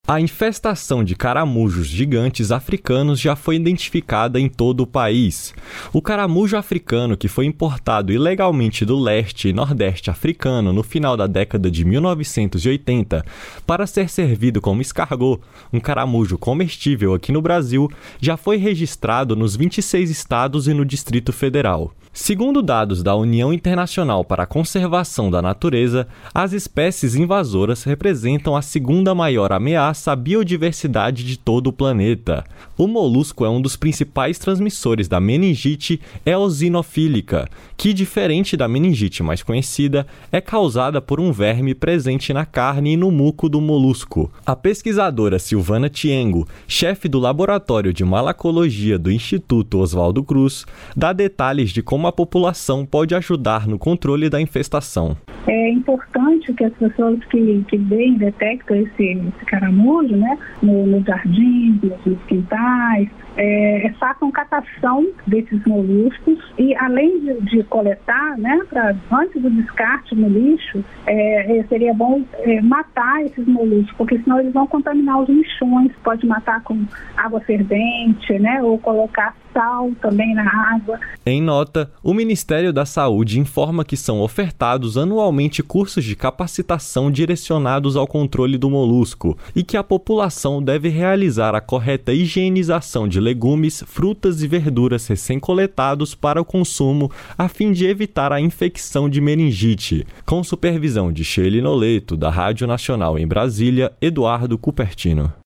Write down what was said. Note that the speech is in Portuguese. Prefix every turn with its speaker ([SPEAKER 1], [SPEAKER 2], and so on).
[SPEAKER 1] A infestação de caramujos gigantes africanos já foi identificada em todo o país. O caramujo africano, que foi importado ilegalmente do leste e nordeste africano no final da década de 1980 para ser servido como escargot, um caramujo comestível aqui no Brasil, já foi registrado nos 26 estados e no Distrito Federal. Segundo dados da União Internacional para a Conservação da Natureza, as espécies invasoras representam a segunda maior ameaça à biodiversidade de todo o planeta. O molusco é um dos principais transmissores da meningite eosinofílica, que, diferente da meningite mais conhecida, é causada por um verme presente na carne e no muco do molusco. A pesquisadora Silvana Tiengo, chefe do Laboratório de Malacologia do Instituto Oswaldo Cruz, dá detalhes de como a população pode ajudar no controle da infestação.
[SPEAKER 2] É importante que as pessoas que veem, detectam esse caramujo, né, nos jardins, nos quintais, façam catação desses moluscos e, além de coletar, né, antes do descarte no lixo, seria bom matar esses moluscos, porque senão eles vão contaminar os lixões, pode matar com água fervente, né, ou colocar sal também na água.
[SPEAKER 1] Em nota, o Ministério da Saúde informa que são ofertados anualmente cursos de capacitação direcionados ao controle do molusco e que a população deve realizar a correta higienização de legumes, frutas e verduras recém-coletados para o consumo a fim de evitar a infecção de meningite. Com supervisão de Sheila Noleto, da Rádio Nacional em Brasília, Eduardo Cupertino.